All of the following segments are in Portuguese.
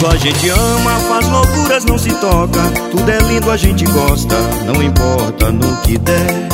Quando a gente ama, faz loucuras, não se toca. Tudo é lindo, a gente gosta, não importa no que der.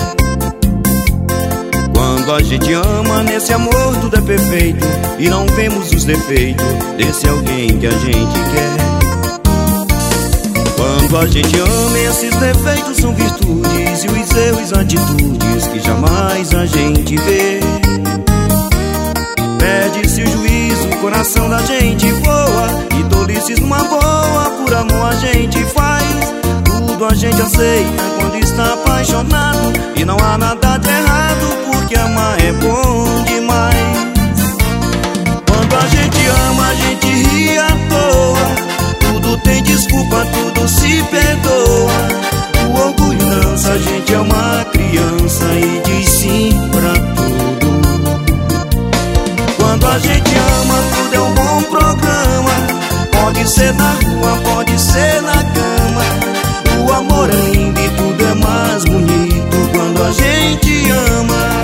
Quando a gente ama, nesse amor tudo é perfeito, e não vemos os defeitos desse alguém que a gente quer. Quando a gente ama, esses defeitos são virtudes, e os erros atitudes que jamais a gente vê. Perde-se o juízo, o coração da gente voa, e tolices numa boa, por amor a gente faz. Tudo a gente aceita quando está apaixonado, e não há nada de errado, porque amar é bom demais. Quando a gente ama, a gente ri à toa, tudo tem desculpa, tudo se perdoa. O orgulho dança, a gente é uma criança e diz sim pra tudo. Quando a gente ama, tudo é um bom programa. Pode ser na rua, pode ser na cama. O amor é lindo e tudo é mais bonito quando a gente ama.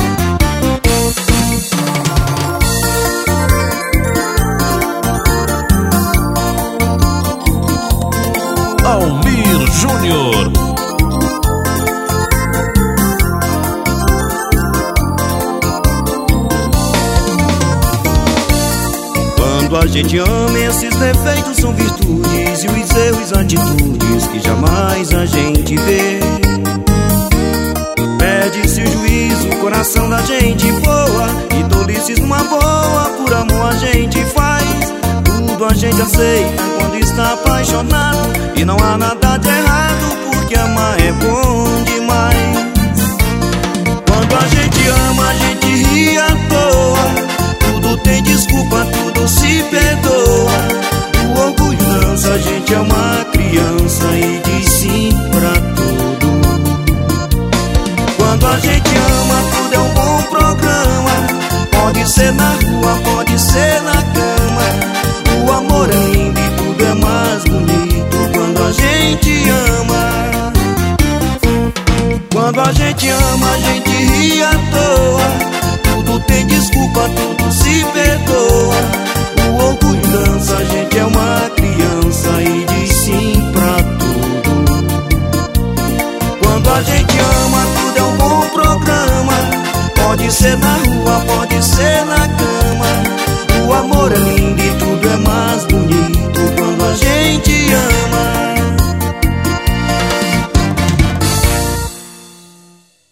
Almir Júnior. Quando a gente ama, esses defeitos são virtudes, e os erros atitudes que jamais a gente vê. Perde-se o juízo, o coração da gente voa, e tolices numa boa, por amor a gente faz. Tudo a gente aceita quando está apaixonado, e não há nada de errado, porque amar é bom demais. Quando a gente ama, a gente ri à toa, tudo tem desculpa, tudo se perdoa. O orgulho dança, a gente é uma criança e diz sim pra tudo. Quando a gente ama, tudo é um bom programa. Pode ser na rua, pode ser na cama. O amor é lindo e tudo é mais bonito quando a gente ama. Quando a gente ama, a gente ri à toa, tudo tem desculpa, tudo se perdoa. O orgulho dança, a gente é uma criança e diz sim pra tudo. Quando a gente ama, tudo é um bom programa. Pode ser na rua, pode ser na